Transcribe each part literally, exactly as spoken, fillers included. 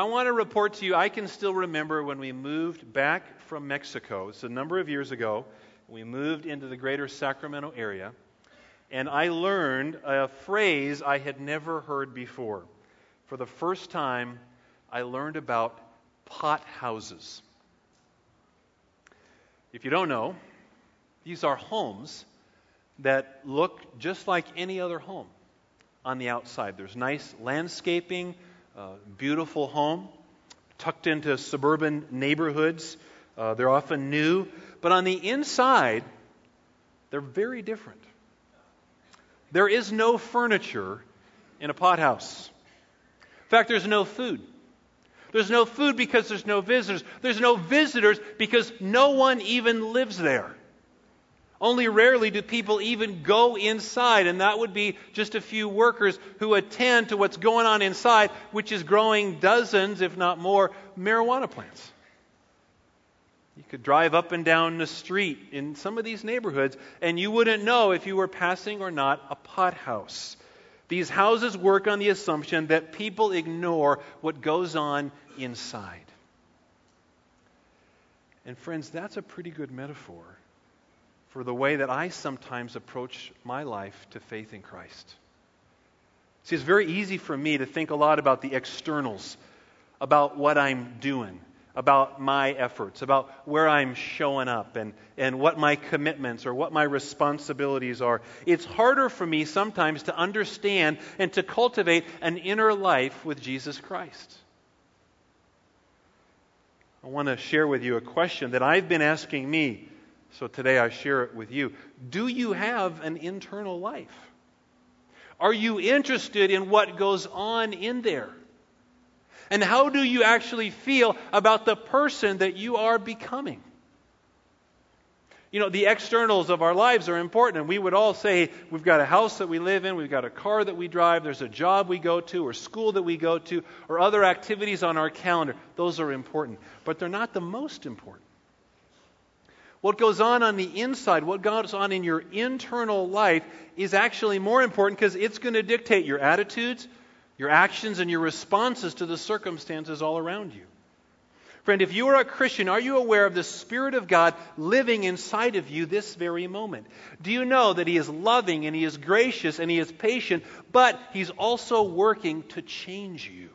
want to report to you, I can still remember when we moved back from Mexico. It's a number of years ago. We moved into the greater Sacramento area, and I learned a phrase I had never heard before. For the first time, I learned about pot houses. If you don't know, these are homes that look just like any other home on the outside. There's nice landscaping, uh, beautiful home, tucked into suburban neighborhoods. Uh, they're often new, but on the inside, they're very different. There is no furniture in a pot house. In fact, there's no food. There's no food because there's no visitors. There's no visitors because no one even lives there. Only rarely do people even go inside, and that would be just a few workers who attend to what's going on inside, which is growing dozens, if not more, marijuana plants. You could drive up and down the street in some of these neighborhoods, and you wouldn't know if you were passing or not a pot house. These houses work on the assumption that people ignore what goes on inside. And friends, that's a pretty good metaphor for the way that I sometimes approach my life to faith in Christ. See, it's very easy for me to think a lot about the externals, about what I'm doing, about my efforts, about where I'm showing up, and, and what my commitments or what my responsibilities are. It's harder for me sometimes to understand and to cultivate an inner life with Jesus Christ. I want to share with you a question that I've been asking me, so today I share it with you. Do you have an internal life? Are you interested in what goes on in there? And how do you actually feel about the person that you are becoming? You know, the externals of our lives are important, and we would all say we've got a house that we live in, we've got a car that we drive, there's a job we go to, or school that we go to, or other activities on our calendar. Those are important, but they're not the most important. What goes on on the inside, what goes on in your internal life is actually more important because it's going to dictate your attitudes, your actions, and your responses to the circumstances all around you. Friend, if you are a Christian, are you aware of the Spirit of God living inside of you this very moment? Do you know that He is loving and He is gracious and He is patient, but He's also working to change you?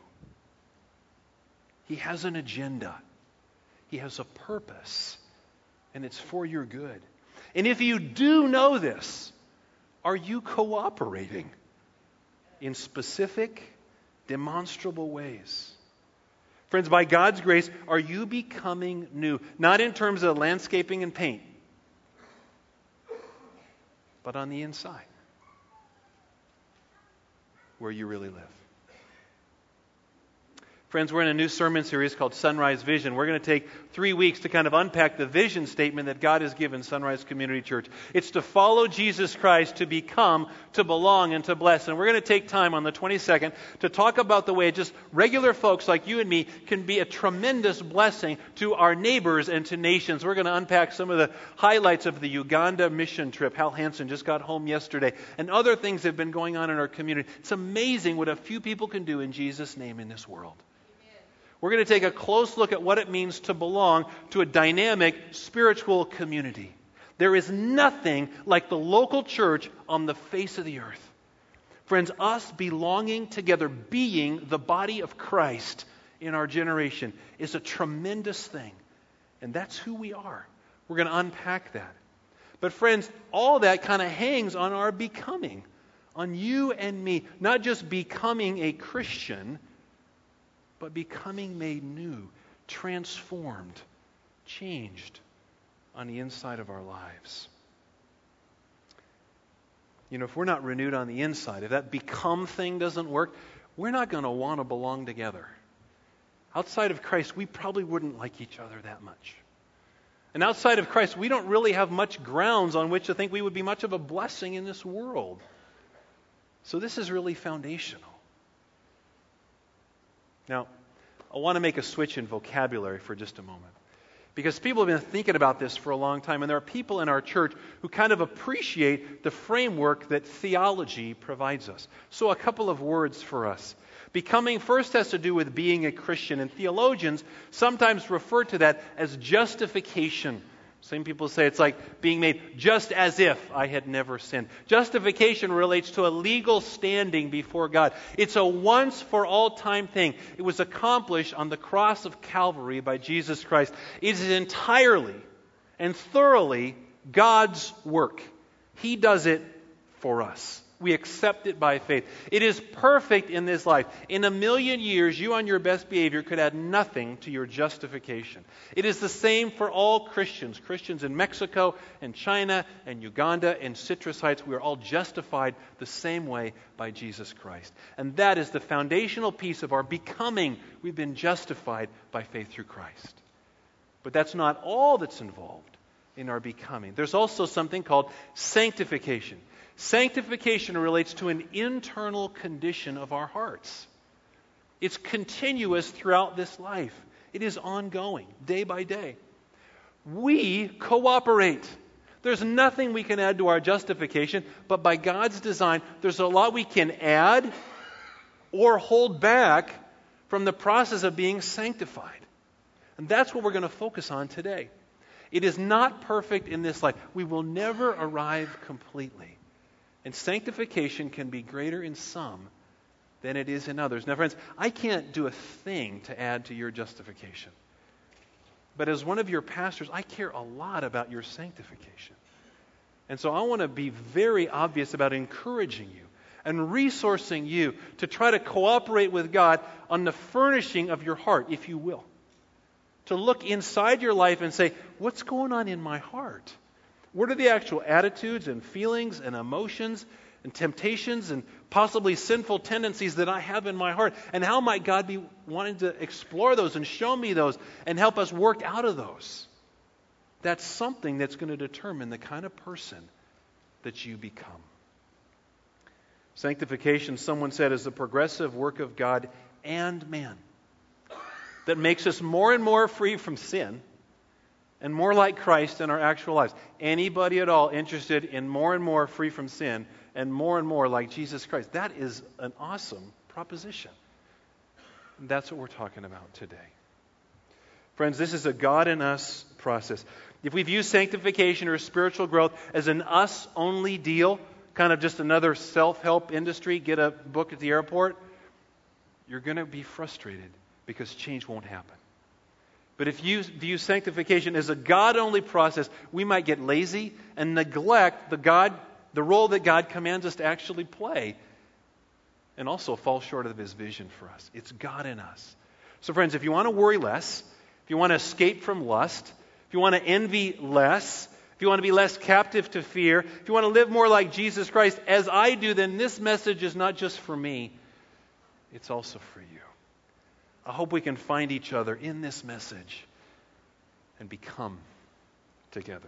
He has an agenda. He has a purpose, and it's for your good. And if you do know this, are you cooperating in specific, demonstrable ways? Friends, by God's grace, are you becoming new? Not in terms of landscaping and paint, but on the inside, where you really live. Friends, we're in a new sermon series called Sunrise Vision. We're going to take three weeks to kind of unpack the vision statement that God has given Sunrise Community Church. It's to follow Jesus Christ, to become, to belong, and to bless. And we're going to take time on the twenty-second to talk about the way just regular folks like you and me can be a tremendous blessing to our neighbors and to nations. We're going to unpack some of the highlights of the Uganda mission trip. Hal Hansen just got home yesterday. And other things have been going on in our community. It's amazing what a few people can do in Jesus' name in this world. We're going to take a close look at what it means to belong to a dynamic spiritual community. There is nothing like the local church on the face of the earth. Friends, us belonging together, being the body of Christ in our generation is a tremendous thing. And that's who we are. We're going to unpack that. But friends, all that kind of hangs on our becoming, on you and me. Not just becoming a Christian, but becoming made new, transformed, changed on the inside of our lives. You know, if we're not renewed on the inside, if that become thing doesn't work, we're not going to want to belong together. Outside of Christ, we probably wouldn't like each other that much. And outside of Christ, we don't really have much grounds on which to think we would be much of a blessing in this world. So this is really foundational. Now, I want to make a switch in vocabulary for just a moment. Because people have been thinking about this for a long time, and there are people in our church who kind of appreciate the framework that theology provides us. So a couple of words for us. Becoming first has to do with being a Christian, and theologians sometimes refer to that as justification. Some people say it's like being made just as if I had never sinned. Justification relates to a legal standing before God. It's a once-for-all-time thing. It was accomplished on the cross of Calvary by Jesus Christ. It is entirely and thoroughly God's work. He does it for us. We accept it by faith. It is perfect in this life. In a million years, you on your best behavior could add nothing to your justification. It is the same for all Christians. Christians in Mexico and China and Uganda and Citrus Heights, we are all justified the same way by Jesus Christ. And that is the foundational piece of our becoming. We've been justified by faith through Christ. But that's not all that's involved in our becoming. There's also something called sanctification. Sanctification relates to an internal condition of our hearts. It's continuous throughout this life. It is ongoing, day by day. We cooperate. There's nothing we can add to our justification, but by God's design, there's a lot we can add or hold back from the process of being sanctified. And that's what we're going to focus on today. It is not perfect in this life. We will never arrive completely. And sanctification can be greater in some than it is in others. Now, friends, I can't do a thing to add to your justification. But as one of your pastors, I care a lot about your sanctification. And so I want to be very obvious about encouraging you and resourcing you to try to cooperate with God on the furnishing of your heart, if you will. To look inside your life and say, what's going on in my heart? What are the actual attitudes and feelings and emotions and temptations and possibly sinful tendencies that I have in my heart? And how might God be wanting to explore those and show me those and help us work out of those? That's something that's going to determine the kind of person that you become. Sanctification, someone said, is the progressive work of God and man that makes us more and more free from sin and more like Christ in our actual lives. Anybody at all interested in more and more free from sin and more and more like Jesus Christ? That is an awesome proposition. And that's what we're talking about today. Friends, this is a God in us process. If we view sanctification or spiritual growth as an us-only deal, kind of just another self-help industry, get a book at the airport, you're going to be frustrated because change won't happen. But if you view sanctification as a God-only process, we might get lazy and neglect the God, the role that God commands us to actually play, and also fall short of His vision for us. It's God in us. So friends, if you want to worry less, if you want to escape from lust, if you want to envy less, if you want to be less captive to fear, if you want to live more like Jesus Christ as I do, then this message is not just for me, it's also for you. I hope we can find each other in this message and become together.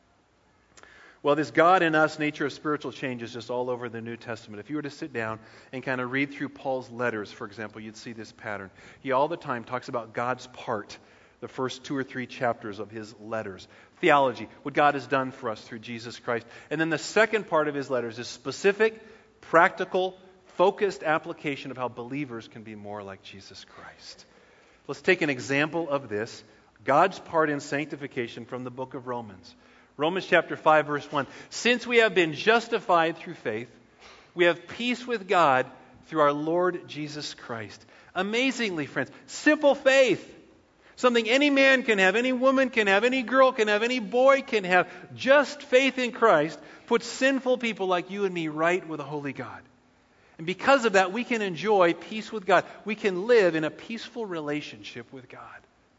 Well, this God in us nature of spiritual change is just all over the New Testament. If you were to sit down and kind of read through Paul's letters, for example, you'd see this pattern. He all the time talks about God's part, the first two or three chapters of his letters. Theology, what God has done for us through Jesus Christ. And then the second part of his letters is specific, practical, focused application of how believers can be more like Jesus Christ. Let's take an example of this. God's part in sanctification from the book of Romans. Romans chapter five, verse one. Since we have been justified through faith, we have peace with God through our Lord Jesus Christ. Amazingly, friends, simple faith. Something any man can have, any woman can have, any girl can have, any boy can have. Just faith in Christ puts sinful people like you and me right with a holy God. And because of that, we can enjoy peace with God. We can live in a peaceful relationship with God.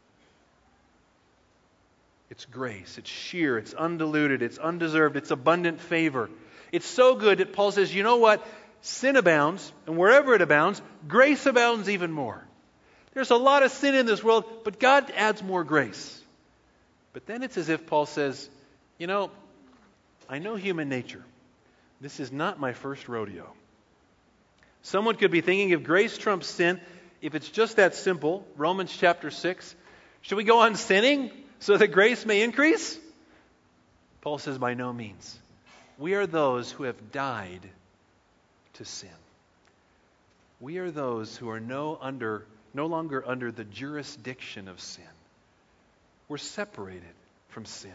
It's grace, it's sheer, it's undiluted, it's undeserved, it's abundant favor. It's so good that Paul says, you know what? Sin abounds, and wherever it abounds, grace abounds even more. There's a lot of sin in this world, but God adds more grace. But then it's as if Paul says, you know, I know human nature. This is not my first rodeo. Someone could be thinking, if grace trumps sin, if it's just that simple, Romans chapter six, should we go on sinning so that grace may increase? Paul says, by no means. We are those who have died to sin. We are those who are no under, no longer under the jurisdiction of sin. We're separated from sin.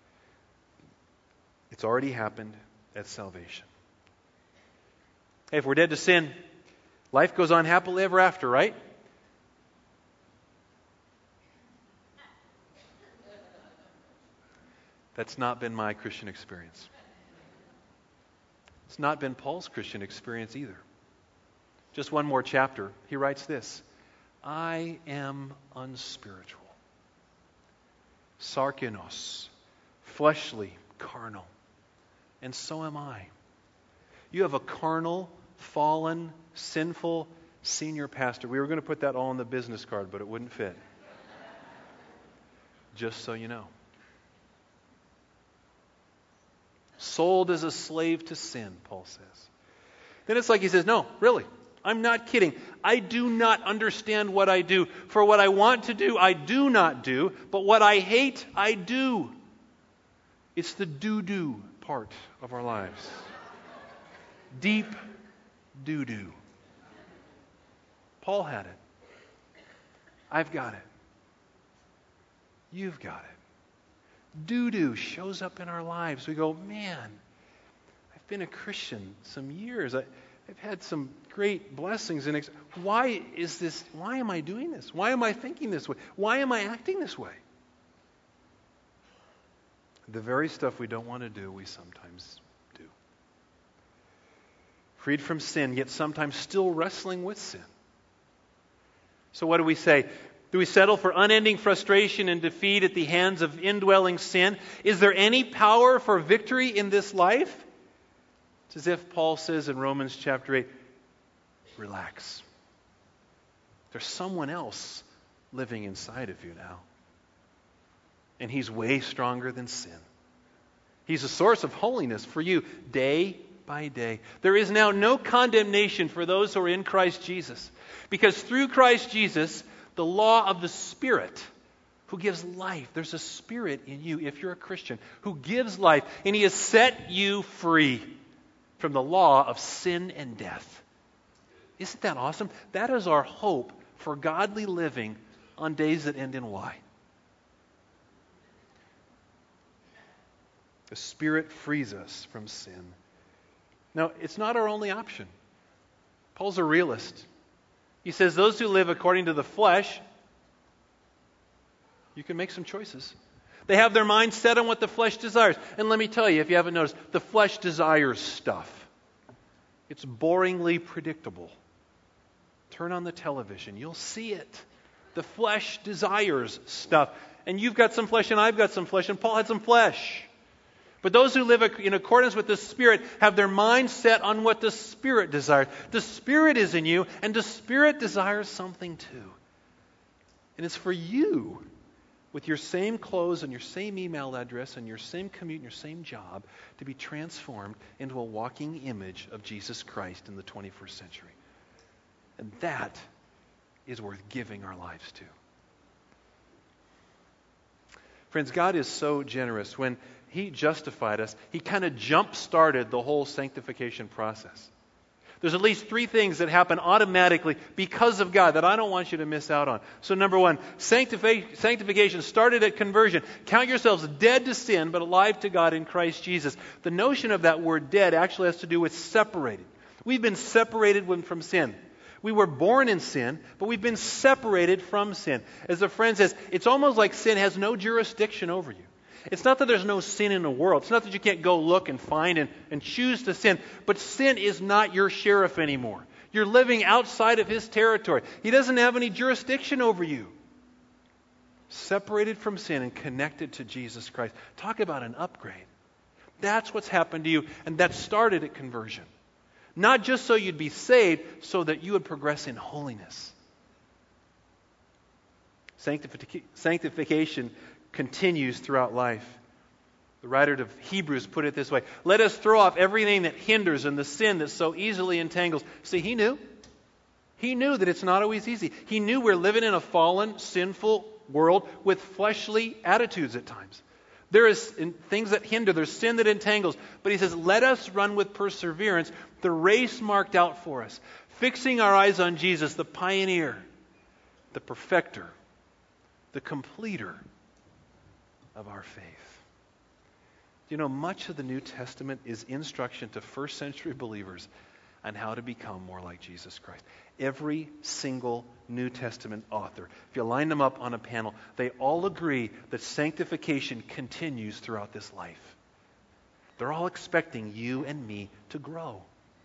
It's already happened at salvation. Hey, if we're dead to sin, life goes on happily ever after, right? That's not been my Christian experience. It's not been Paul's Christian experience either. Just one more chapter. He writes this: I am unspiritual, sarkinos, fleshly, carnal, and so am I. You have a carnal, fallen, sinful senior pastor. We were going to put that all on the business card, but it wouldn't fit. Just so you know. Sold as a slave to sin, Paul says. Then it's like he says, no, really, I'm not kidding. I do not understand what I do. For what I want to do, I do not do. But what I hate, I do. It's the do-do part of our lives. Deep do-do. Paul had it. I've got it. You've got it. Do-do shows up in our lives. We go, man, I've been a Christian some years. I, I've had some great blessings. And ex- why is this? Why am I doing this? Why am I thinking this way? Why am I acting this way? The very stuff we don't want to do, we sometimes do. Freed from sin, yet sometimes still wrestling with sin. So what do we say? Do we settle for unending frustration and defeat at the hands of indwelling sin? Is there any power for victory in this life? It's as if Paul says in Romans chapter eight, relax. There's someone else living inside of you now. And he's way stronger than sin. He's a source of holiness for you day by day. There is now no condemnation for those who are in Christ Jesus. Because through Christ Jesus, the law of the Spirit who gives life. There's a Spirit in you, if you're a Christian, who gives life. And He has set you free from the law of sin and death. Isn't that awesome? That is our hope for godly living on days that end in Y. The Spirit frees us from sin. Now, it's not our only option. Paul's a realist. He says those who live according to the flesh, you can make some choices. They have their mind set on what the flesh desires. And let me tell you, if you haven't noticed, the flesh desires stuff. It's boringly predictable. Turn on the television. You'll see it. The flesh desires stuff. And you've got some flesh and I've got some flesh and Paul had some flesh. But those who live in accordance with the Spirit have their mind set on what the Spirit desires. The Spirit is in you, and the Spirit desires something too. And it's for you, with your same clothes and your same email address and your same commute and your same job, to be transformed into a walking image of Jesus Christ in the twenty-first century. And that is worth giving our lives to. Friends, God is so generous. When He justified us, He kind of jump-started the whole sanctification process. There's at least three things that happen automatically because of God that I don't want you to miss out on. So number one, sanctifi- sanctification started at conversion. Count yourselves dead to sin, but alive to God in Christ Jesus. The notion of that word dead actually has to do with separated. We've been separated from sin. We were born in sin, but we've been separated from sin. As a friend says, it's almost like sin has no jurisdiction over you. It's not that there's no sin in the world. It's not that you can't go look and find and, and choose to sin. But sin is not your sheriff anymore. You're living outside of His territory. He doesn't have any jurisdiction over you. Separated from sin and connected to Jesus Christ. Talk about an upgrade. That's what's happened to you. And that started at conversion. Not just so you'd be saved, so that you would progress in holiness. Sanctific- sanctification continues throughout life. The writer of Hebrews put it this way: let us throw off everything that hinders and the sin that so easily entangles. See, he knew. He knew that it's not always easy. He knew we're living in a fallen, sinful world with fleshly attitudes at times. There is things that hinder. There's sin that entangles. But he says, let us run with perseverance the race marked out for us, fixing our eyes on Jesus, the pioneer, the perfecter, the completer of our faith. You know, much of the New Testament is instruction to first century believers on how to become more like Jesus Christ. Every single New Testament author, if you line them up on a panel, they all agree that sanctification continues throughout this life. They're all expecting you and me to grow.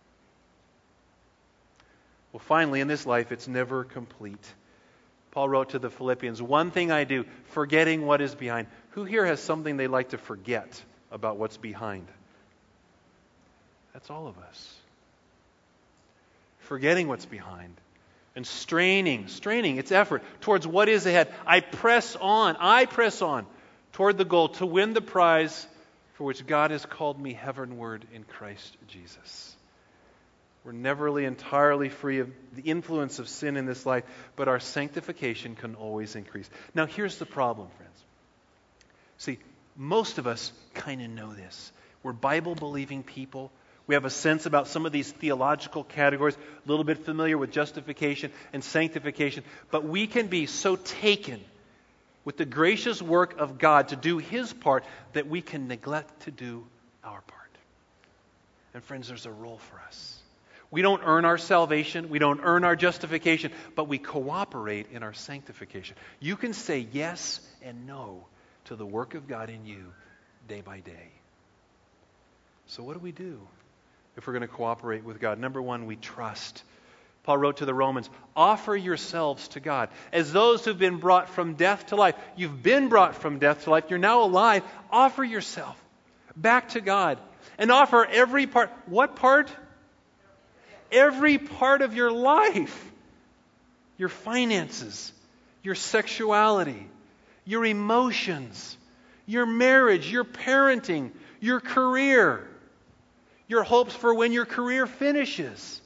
Well, finally, in this life, it's never complete. Paul wrote to the Philippians, one thing I do, forgetting what is behind. Who here has something they like to forget about what's behind? That's all of us. Forgetting what's behind and straining, straining, it's effort towards what is ahead. I press on, I press on toward the goal to win the prize for which God has called me heavenward in Christ Jesus. We're never really entirely free of the influence of sin in this life, but our sanctification can always increase. Now, here's the problem, friends. See, most of us kind of know this. We're Bible-believing people. We have a sense about some of these theological categories, a little bit familiar with justification and sanctification, but we can be so taken with the gracious work of God to do His part that we can neglect to do our part. And friends, there's a role for us. We don't earn our salvation, we don't earn our justification, but we cooperate in our sanctification. You can say yes and no to the work of God in you day by day. So what do we do if we're going to cooperate with God? Number one, we trust. Paul wrote to the Romans, offer yourselves to God as those who've been brought from death to life. You've been brought from death to life. You're now alive. Offer yourself back to God and offer every part. What part? Every part of your life. Your finances, your sexuality, your emotions, your marriage, your parenting, your career, your hopes for when your career finishes.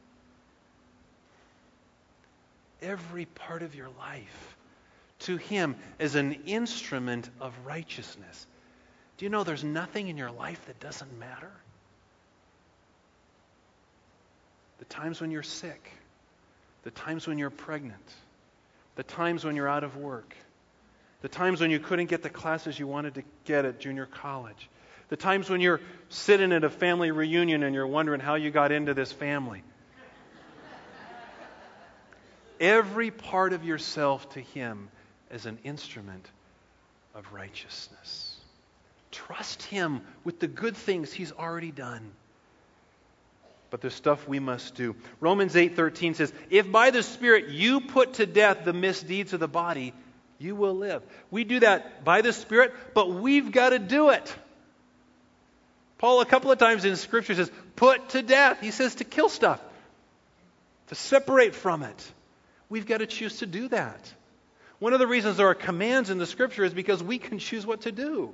Every part of your life to Him as an instrument of righteousness. Do you know there's nothing in your life that doesn't matter? The times when you're sick, the times when you're pregnant, the times when you're out of work, the times when you couldn't get the classes you wanted to get at junior college, the times when you're sitting at a family reunion and you're wondering how you got into this family. Every part of yourself to Him as an instrument of righteousness. Trust Him with the good things He's already done. But there's stuff we must do. Romans eight thirteen says, if by the Spirit you put to death the misdeeds of the body, you will live. We do that by the Spirit, but we've got to do it. Paul, a couple of times in Scripture, says, put to death. He says to kill stuff, to separate from it. We've got to choose to do that. One of the reasons there are commands in the Scripture is because we can choose what to do.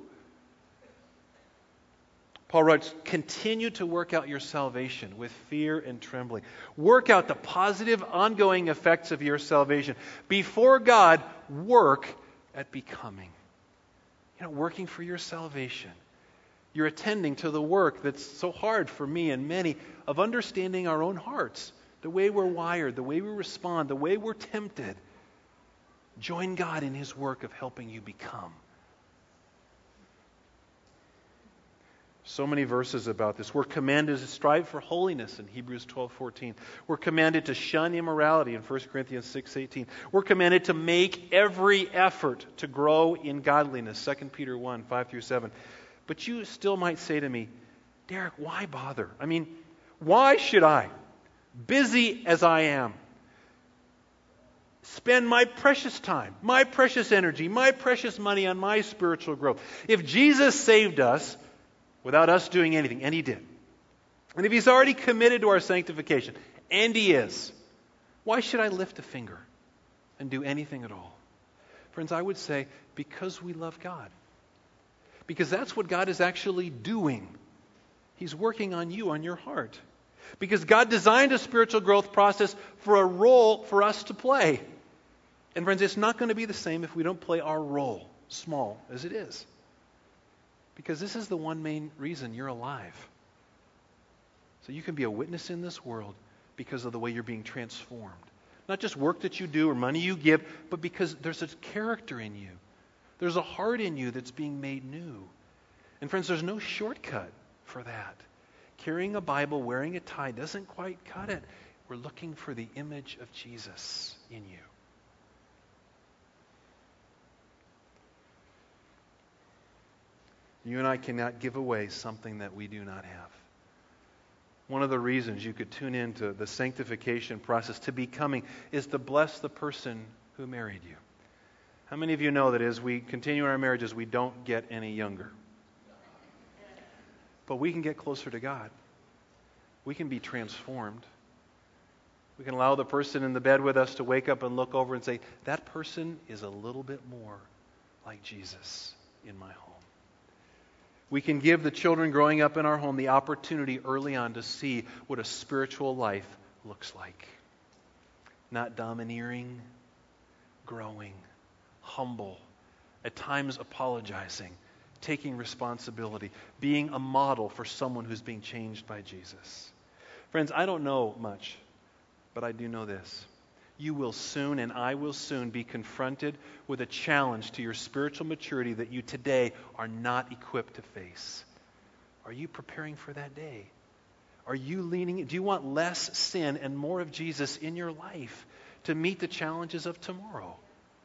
Paul writes, continue to work out your salvation with fear and trembling. Work out the positive, ongoing effects of your salvation. Before God, work at becoming. You know, working for your salvation. You're attending to the work that's so hard for me and many of understanding our own hearts, the way we're wired, the way we respond, the way we're tempted. Join God in His work of helping you become. So many verses about this. We're commanded to strive for holiness in Hebrews twelve fourteen. We're commanded to shun immorality in First Corinthians six eighteen. We're commanded to make every effort to grow in godliness, Second Peter one five through seven. But you still might say to me, Derek, why bother? I mean, why should I, busy as I am, spend my precious time, my precious energy, my precious money on my spiritual growth? If Jesus saved us without us doing anything, and He did, and if He's already committed to our sanctification, and He is, why should I lift a finger and do anything at all? Friends, I would say because we love God. Because that's what God is actually doing. He's working on you, on your heart. Because God designed a spiritual growth process for a role for us to play. And friends, it's not going to be the same if we don't play our role, small as it is. Because this is the one main reason you're alive. So you can be a witness in this world because of the way you're being transformed. Not just work that you do or money you give, but because there's a character in you. There's a heart in you that's being made new. And friends, there's no shortcut for that. Carrying a Bible, wearing a tie doesn't quite cut it. We're looking for the image of Jesus in you. You and I cannot give away something that we do not have. One of the reasons you could tune into the sanctification process to becoming is to bless the person who married you. How many of you know that as we continue in our marriages, we don't get any younger? But we can get closer to God. We can be transformed. We can allow the person in the bed with us to wake up and look over and say, that person is a little bit more like Jesus in my home. We can give the children growing up in our home the opportunity early on to see what a spiritual life looks like. Not domineering, growing, humble, at times apologizing, taking responsibility, being a model for someone who's being changed by Jesus. Friends, I don't know much, but I do know this. You will soon, and I will soon, be confronted with a challenge to your spiritual maturity that you today are not equipped to face. Are you preparing for that day? Are you leaning? Do you want less sin and more of Jesus in your life to meet the challenges of tomorrow?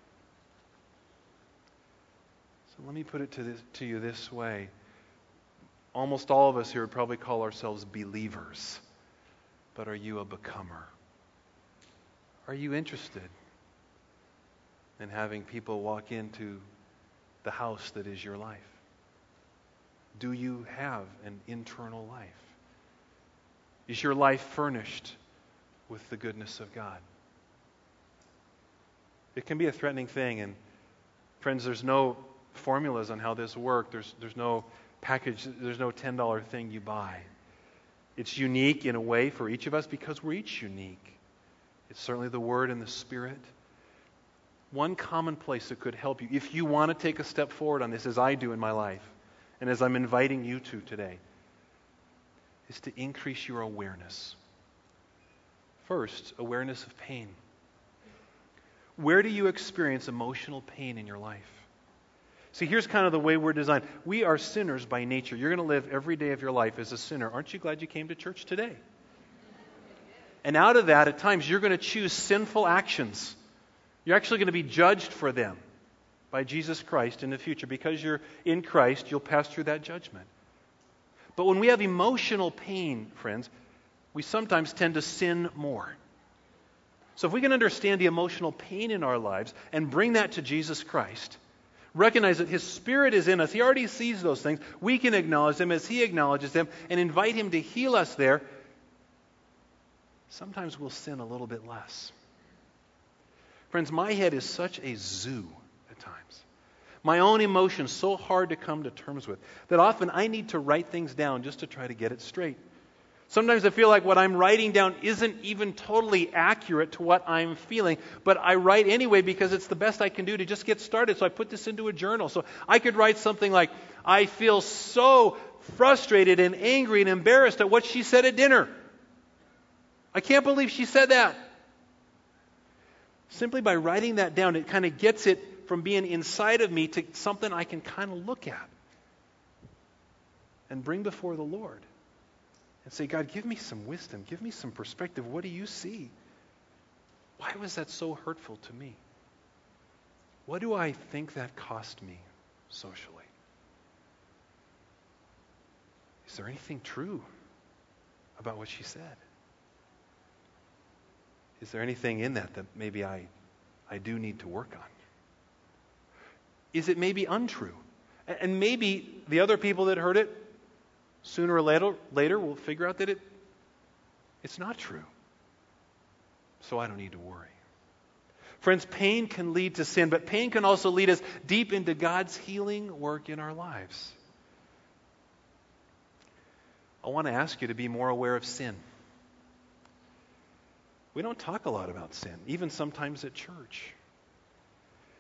So let me put it to, this, to you this way. Almost all of us here would probably call ourselves believers. But are you a becomer? Are you interested in having people walk into the house that is your life? Do you have an internal life? Is your life furnished with the goodness of God? It can be a threatening thing, and friends, there's no formulas on how this works. There's, there's no package, there's no ten dollar thing you buy. It's unique in a way for each of us because we're each unique. It's certainly the Word and the Spirit. One common place that could help you, if you want to take a step forward on this, as I do in my life, and as I'm inviting you to today, is to increase your awareness. First, awareness of pain. Where do you experience emotional pain in your life? See, here's kind of the way we're designed. We are sinners by nature. You're going to live every day of your life as a sinner. Aren't you glad you came to church today? And out of that, at times, you're going to choose sinful actions. You're actually going to be judged for them by Jesus Christ in the future. Because you're in Christ, you'll pass through that judgment. But when we have emotional pain, friends, we sometimes tend to sin more. So if we can understand the emotional pain in our lives and bring that to Jesus Christ, recognize that His Spirit is in us. He already sees those things. We can acknowledge them as He acknowledges them and invite Him to heal us there. Sometimes we'll sin a little bit less. Friends, my head is such a zoo at times. My own emotions so hard to come to terms with that often I need to write things down just to try to get it straight. Sometimes I feel like what I'm writing down isn't even totally accurate to what I'm feeling, but I write anyway because it's the best I can do to just get started. So I put this into a journal. So I could write something like, I feel so frustrated and angry and embarrassed at what she said at dinner. I can't believe she said that. Simply by writing that down, it kind of gets it from being inside of me to something I can kind of look at and bring before the Lord and say, God, give me some wisdom. Give me some perspective. What do you see? Why was that so hurtful to me? What do I think that cost me socially? Is there anything true about what she said? Is there anything in that that maybe I, I do need to work on? Is it maybe untrue? And maybe the other people that heard it, sooner or later, later will figure out that it, it's not true. So I don't need to worry. Friends, pain can lead to sin, but pain can also lead us deep into God's healing work in our lives. I want to ask you to be more aware of sin. We don't talk a lot about sin, even sometimes at church.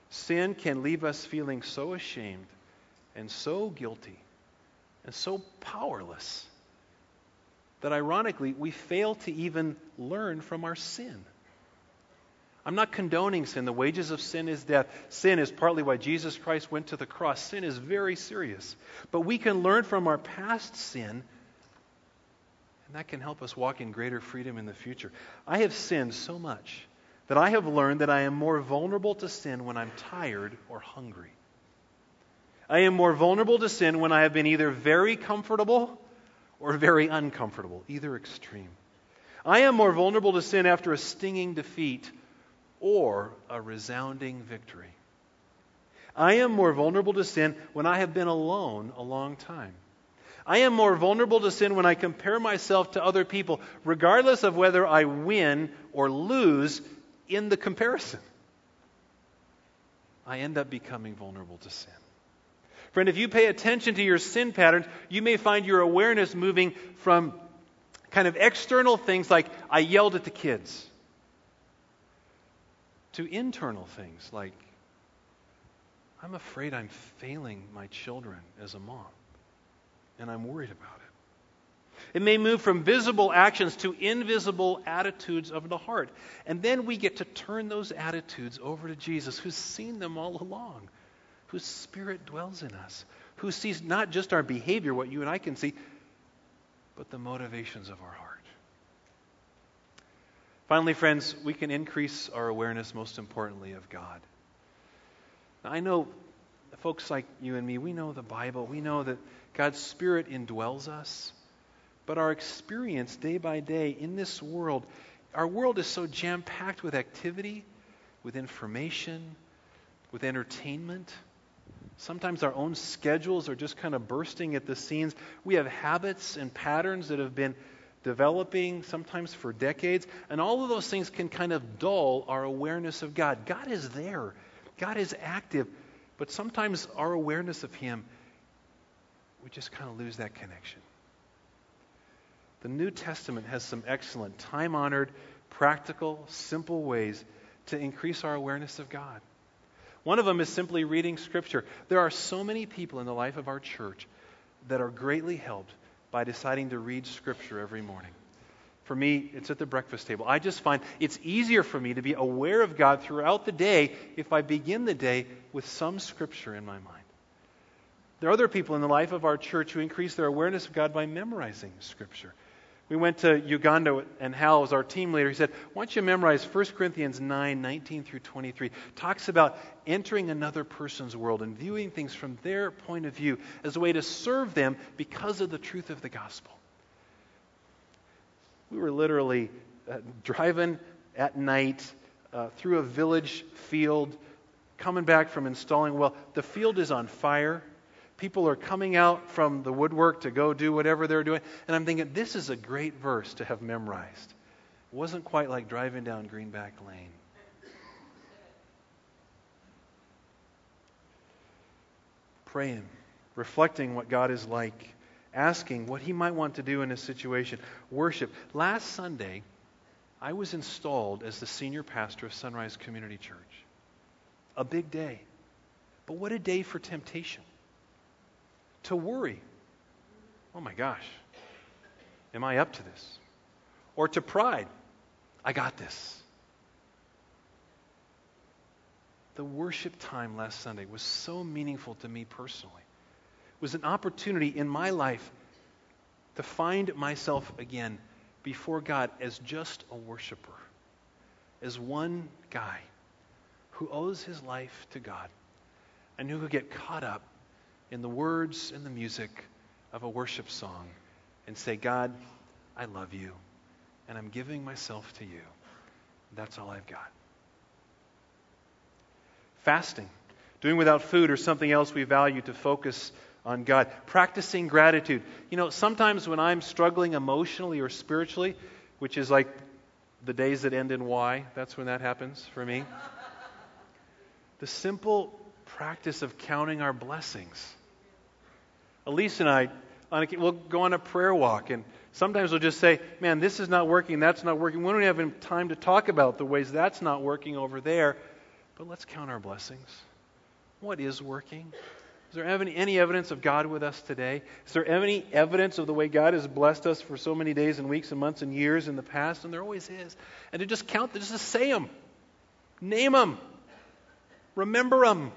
Sin can leave us feeling so ashamed and so guilty and so powerless that ironically we fail to even learn from our sin. I'm not condoning sin. The wages of sin is death. Sin is partly why Jesus Christ went to the cross. Sin is very serious. But we can learn from our past sin, and that can help us walk in greater freedom in the future. I have sinned so much that I have learned that I am more vulnerable to sin when I'm tired or hungry. I am more vulnerable to sin when I have been either very comfortable or very uncomfortable, either extreme. I am more vulnerable to sin after a stinging defeat or a resounding victory. I am more vulnerable to sin when I have been alone a long time. I am more vulnerable to sin when I compare myself to other people, regardless of whether I win or lose in the comparison. I end up becoming vulnerable to sin. Friend, if you pay attention to your sin patterns, you may find your awareness moving from kind of external things like, I yelled at the kids, to internal things like, I'm afraid I'm failing my children as a mom, and I'm worried about it. It may move from visible actions to invisible attitudes of the heart. And then we get to turn those attitudes over to Jesus, who's seen them all along, whose Spirit dwells in us, who sees not just our behavior, what you and I can see, but the motivations of our heart. Finally, friends, we can increase our awareness, most importantly, of God. Now, I know folks like you and me, we know the Bible. We know that God's Spirit indwells us. But our experience day by day in this world, our world is so jam-packed with activity, with information, with entertainment. Sometimes our own schedules are just kind of bursting at the seams. We have habits and patterns that have been developing sometimes for decades, and all of those things can kind of dull our awareness of God. God is there. God is active, but sometimes our awareness of Him, we just kind of lose that connection. The New Testament has some excellent, time-honored, practical, simple ways to increase our awareness of God. One of them is simply reading Scripture. There are so many people in the life of our church that are greatly helped by deciding to read Scripture every morning. For me, it's at the breakfast table. I just find it's easier for me to be aware of God throughout the day if I begin the day with some Scripture in my mind. There are other people in the life of our church who increase their awareness of God by memorizing Scripture. We went to Uganda, and Hal was our team leader. He said, why don't you memorize First Corinthians nine, nineteen through twenty-three. Talks about entering another person's world and viewing things from their point of view as a way to serve them because of the truth of the gospel. We were literally uh, driving at night uh, through a village field, coming back from installing well. The field is on fire. People are coming out from the woodwork to go do whatever they're doing. And I'm thinking, this is a great verse to have memorized. It wasn't quite like driving down Greenback Lane. Praying, reflecting what God is like, asking what He might want to do in a situation. Worship. Last Sunday, I was installed as the senior pastor of Sunrise Community Church. A big day. But what a day for temptation. To worry. Oh my gosh. Am I up to this? Or to pride. I got this. The worship time last Sunday was so meaningful to me personally. It was an opportunity in my life to find myself again before God as just a worshiper. As one guy who owes his life to God and who could get caught up in the words and the music of a worship song and say, God, I love you, and I'm giving myself to you. That's all I've got. Fasting, doing without food or something else we value to focus on God. Practicing gratitude. You know, sometimes when I'm struggling emotionally or spiritually, which is like the days that end in Y, that's when that happens for me. The simple practice of counting our blessings. Elise and I, on a, we'll go on a prayer walk, and sometimes we'll just say, man, this is not working, that's not working. We don't have time to talk about the ways that's not working over there. but let's count our blessings. What is working? Is there any, any evidence of God with us today? Is there any evidence of the way God has blessed us for so many days and weeks and months and years in the past? And there always is. And to just count, just to say them. Name them. Remember them.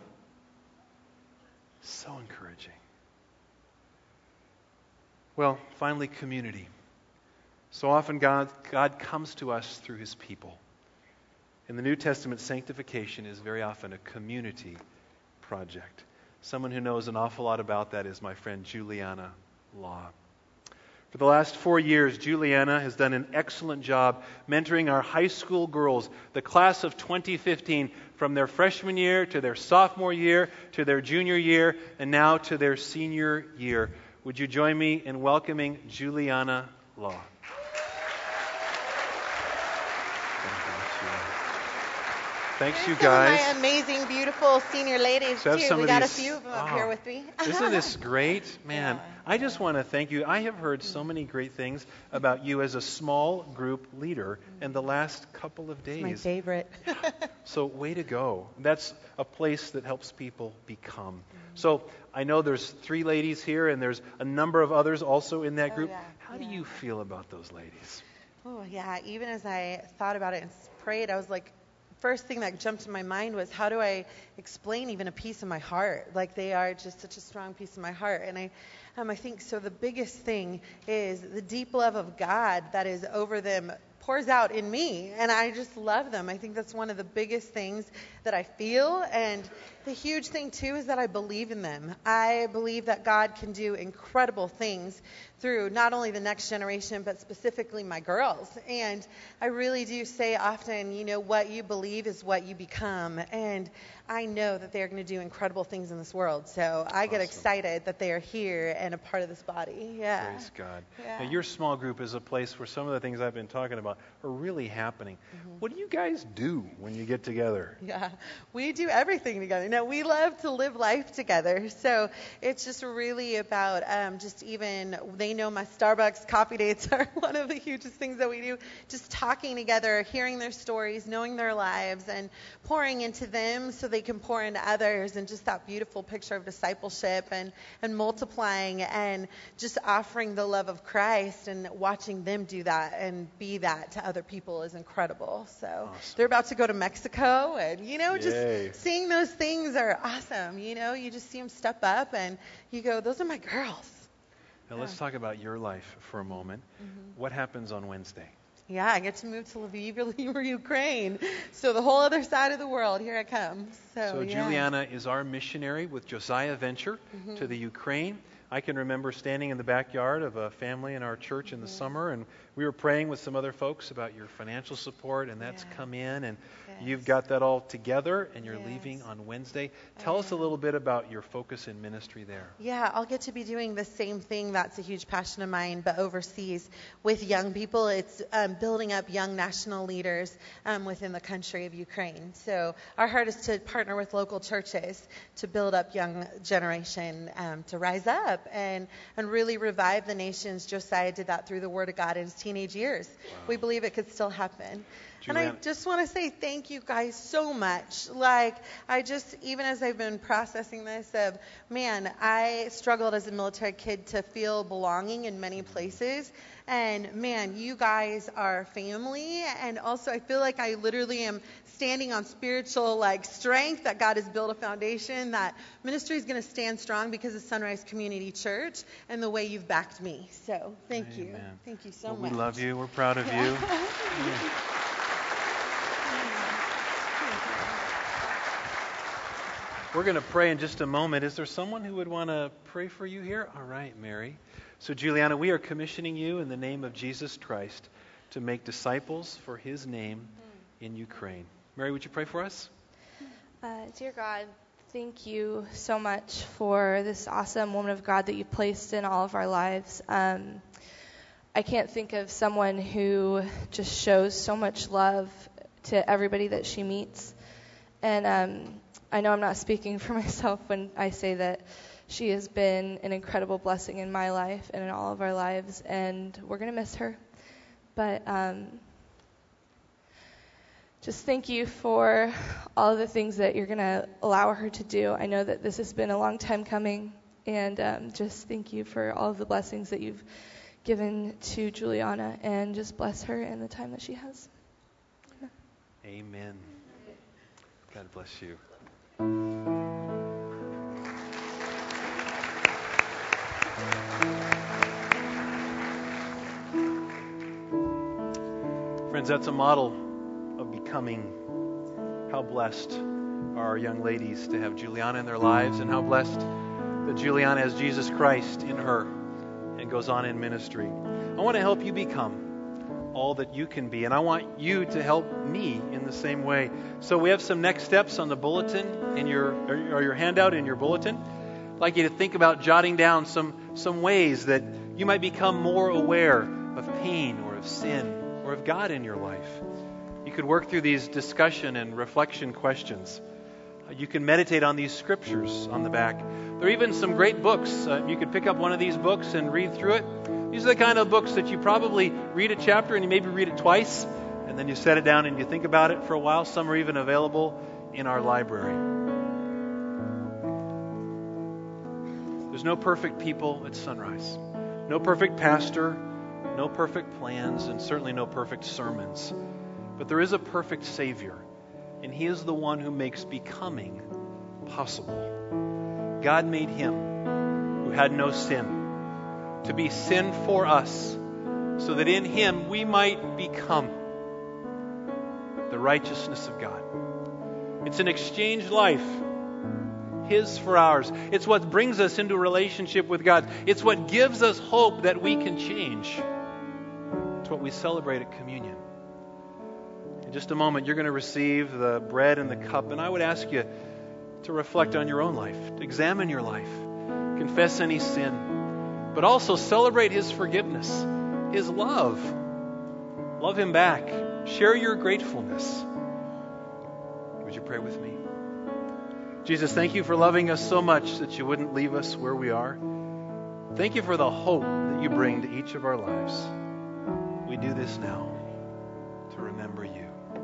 So encouraging. Well, finally, community. So often God, God comes to us through His people. In the New Testament, sanctification is very often a community project. Someone who knows an awful lot about that is my friend Juliana Law. For the last four years, Juliana has done an excellent job mentoring our high school girls, the class of twenty fifteen, from their freshman year to their sophomore year to their junior year and now to their senior year. Would you join me in welcoming Juliana Law? Thanks, you guys. Some of my amazing, beautiful senior ladies, so too. We got these, a few of them oh, up here with me. Isn't this great? Man, yeah, I just yeah. want to thank you. I have heard so many great things about you as a small group leader in the last couple of days. It's my favorite. yeah. So way to go. That's a place that helps people become. Mm-hmm. So I know there's three ladies here, and there's a number of others also in that group. Oh, yeah. How yeah. do you feel about those ladies? Oh, yeah. Even as I thought about it and prayed, I was like, first thing that jumped in my mind was, how do I explain even a piece of my heart? Like, they are just such a strong piece of my heart. And I um, I think so the biggest thing is the deep love of God that is over them pours out in me, and I just love them. I think that's one of the biggest things that I feel, and the huge thing too is that I believe in them. I believe that God can do incredible things through not only the next generation, but specifically my girls. And I really do say often, you know, what you believe is what you become, and I know that they're going to do incredible things in this world. So I get awesome. excited that they are here and a part of this body. Yeah. Praise God. Yeah. Now, your small group is a place where some of the things I've been talking about are really happening. Mm-hmm. What do you guys do when you get together? Yeah, we do everything together. No, we love to live life together. So it's just really about um, just even, they know my Starbucks coffee dates are one of the hugest things that we do. Just talking together, hearing their stories, knowing their lives, and pouring into them so they can pour into others, and just that beautiful picture of discipleship and, and multiplying and just offering the love of Christ and watching them do that and be that to other people is incredible. So awesome. They're about to go to Mexico, and, you know, Yay. just seeing those things are awesome. You know, you just see them step up and you go, those are my girls. Now let's talk about your life for a moment. Mm-hmm. What happens on Wednesday? Yeah, I get to move to Lviv, Ukraine. So the whole other side of the world, here I come. So, so yeah. Juliana is our missionary with Josiah Venture mm-hmm. to the Ukraine. I can remember standing in the backyard of a family in our church mm-hmm. in the summer, and we were praying with some other folks about your financial support, and that's yeah. come in, and yes. you've got that all together, and you're yes. leaving on Wednesday. Tell us a little bit about your focus in ministry there. Yeah, I'll get to be doing the same thing. That's a huge passion of mine, but overseas with young people. It's um, building up young national leaders um, within the country of Ukraine. So our heart is to partner with local churches to build up young generation um, to rise up and and really revive the nations. Josiah did that through the Word of God in his teenage years. Wow. We believe it could still happen. Juliana. And I just want to say thank you guys so much. Like, I just, even as I've been processing this, of, man, I struggled as a military kid to feel belonging in many places. And, man, you guys are family. And also, I feel like I literally am standing on spiritual, like, strength, that God has built a foundation, that ministry is going to stand strong because of Sunrise Community Church and the way you've backed me. So, thank Amen. you. Thank you so well, much. We love you. We're proud of yeah. you. yeah. We're going to pray in just a moment. Is there someone who would want to pray for you here? All right, Mary. So, Juliana, we are commissioning you in the name of Jesus Christ to make disciples for His name in Ukraine. Mary, would you pray for us? Uh, dear God, thank you so much for this awesome woman of God that you placed in all of our lives. Um, I can't think of someone who just shows so much love to everybody that she meets. And um, I know I'm not speaking for myself when I say that she has been an incredible blessing in my life and in all of our lives, and we're going to miss her. But um, just thank you for all of the things that you're going to allow her to do. I know that this has been a long time coming, and um, just thank you for all of the blessings that you've given to Juliana, and just bless her in the time that she has. Amen. God bless you. Friends, that's a model of becoming. How blessed are our young ladies to have Juliana in their lives, and how blessed that Juliana has Jesus Christ in her and goes on in ministry. I want to help you become all that you can be, and I want you to help me in the same way. So we have some next steps on the bulletin in your or your handout in your bulletin. I'd like you to think about jotting down some some ways that you might become more aware of pain or of sin or of God in your life. You could work through these discussion and reflection questions. You can meditate on these scriptures on the back. There are even some great books. Uh, you could pick up one of these books and read through it. These are the kind of books that you probably read a chapter and you maybe read it twice, and then you set it down and you think about it for a while. Some are even available in our library. There's no perfect people at Sunrise. No perfect pastor, no perfect plans, and certainly no perfect sermons. But there is a perfect Savior, and He is the one who makes becoming possible. God made Him who had no sin to be sin for us, so that in Him we might become the righteousness of God. It's an exchange life, His for ours. It's what brings us into a relationship with God. It's what gives us hope that we can change. It's what we celebrate at communion. In just a moment, you're going to receive the bread and the cup, and I would ask you to reflect on your own life, to examine your life, confess any sin, but also celebrate His forgiveness, His love. Love Him back. Share your gratefulness. Would you pray with me? Jesus, thank you for loving us so much that you wouldn't leave us where we are. Thank you for the hope that you bring to each of our lives. We do this now to remember you.